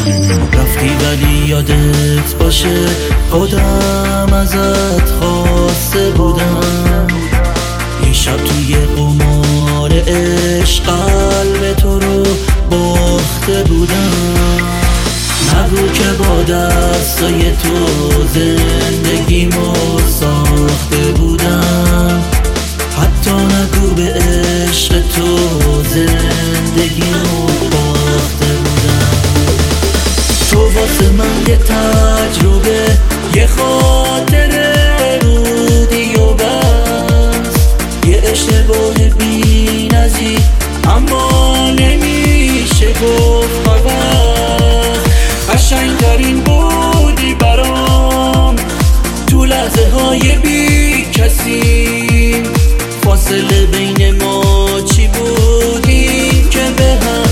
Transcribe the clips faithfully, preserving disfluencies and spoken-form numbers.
رفتی ولی یادت باشه خودم ازت خواسته بودم، یه شب توی قمار عشق قلب تو رو باخته بودم. نگو که با دستای تو زندگیمو ساخته بودم، حتی نگو به عشق تو زندگیمو باخته بودم. تو واسه من یه تجربه، یه خاطره بودی و بس، یه اشتباه بی نظیر اما نمیشه گفت فقط. قشنگترین بودی برام تو لحظه های بی کسی، فاصله بین ما چی بودیم که به هم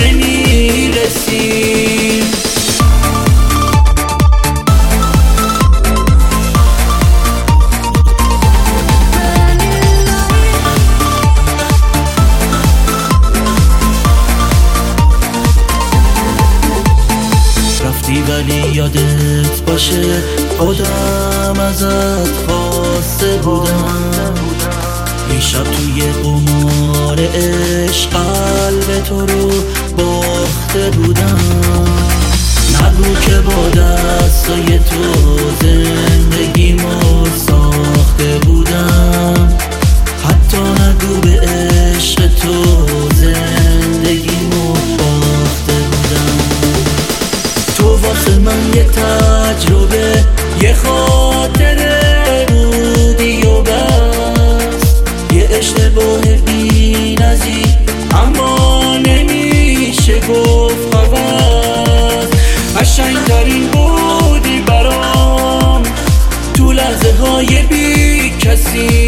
نمیرسیم. رفتی ولی یادت باشه خودم ازت خواسته بودم، یه شب توی قمار عشق قلب تو رو باخته بودم. نگو که با دستای تو زندگیمو ساخته بودم، حتی نگو به عشق تو زندگیمو باخته بودم. تو واسه من یه تجربه، یه خاطره بودی و بس، یه اشتباه بی نظیر اما نمیشه گفت فقط. قشنگترین بودی برام تو لحظه های بی کسی،